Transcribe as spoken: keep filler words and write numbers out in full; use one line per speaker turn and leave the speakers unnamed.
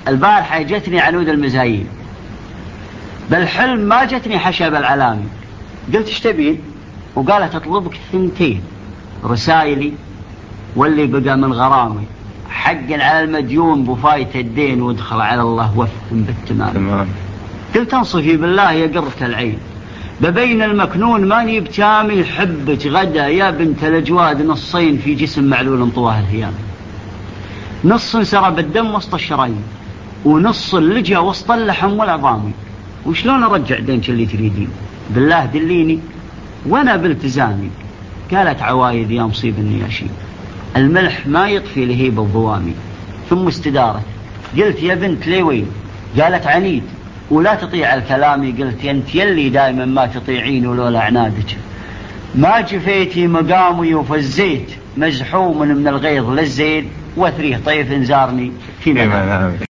البارحة جتني عنود المزايين، بالحلم ما جتني حشب العلامي. قلت ايش تبين؟ وقالت اطلبك ثنتين، رسائلي واللي بقى من غرامي، حق على المديون بفايت الدين، وادخل على الله وفق بالتمام. قلت انصفي بالله يا قرة العين، ببين المكنون ماني بتامي، حبك غدا يا بنت الأجواد نصين في جسم معلول انطواه الهيام، نص سرب الدم وسط الشرايين، ونص اللجا وسط اللحم والعظام. وشلون ارجع دينك اللي تريدين؟ بالله دليني وانا بالتزامي. قالت عوايد يا مصيب النياشين، الملح ما يطفي لهيب الضوامي. ثم استدارت، قلت يا بنت ليوين؟ قالت عنيد ولا تطيع الكلامي. قلت انت يلي دائما ما تطيعين ولولا عنادك ما جفيتي مقامي، وفزيت مزحوم من الغيظ للزيد، وثريه طيف زارني في منام.